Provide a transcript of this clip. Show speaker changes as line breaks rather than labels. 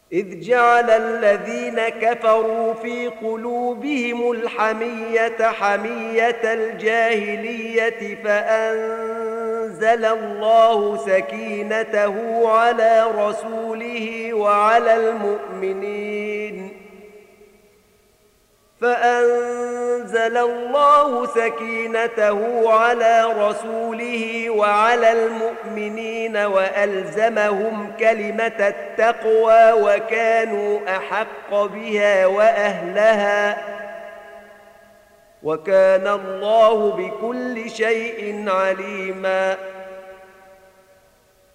إذ جعل الذين كفروا في قلوبهم الحمية حمية الجاهلية فأنزل الله سكينته على رسوله وعلى المؤمنين وألزمهم كلمة التقوى وكانوا أحق بها وأهلها وكان الله بكل شيء عليما.